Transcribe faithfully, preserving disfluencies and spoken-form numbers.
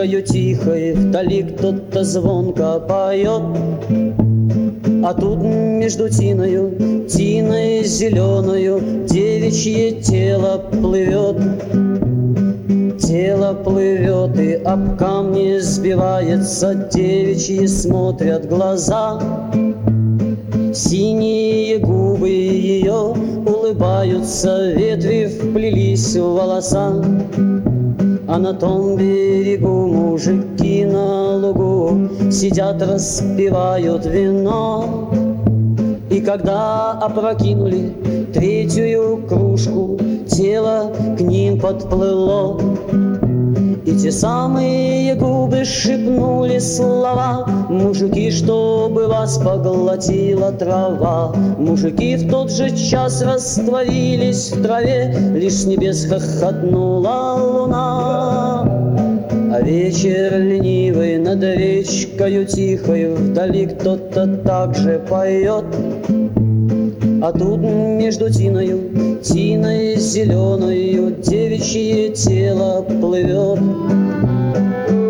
речкою тихой вдали кто-то звонко поет. А тут между тиною, тиной зеленою, девичье тело плывет. Тело плывет и об камни сбивается, девичьи смотрят глаза. Синие губы ее улыбаются, ветви вплелись в волоса. А на том берегу мужики на лугу сидят, распивают вино. И когда опрокинули третью кружку, тело к ним подплыло. И те самые губы шепнули слова: мужики, чтобы вас поглотила трава. Мужики в тот же час растворились в траве, лишь с небес хохотнула луна. А вечер ленивый над речкою тихою вдали кто-то также поет. А тут между тиною, тиной зеленою, девичье тело плывет.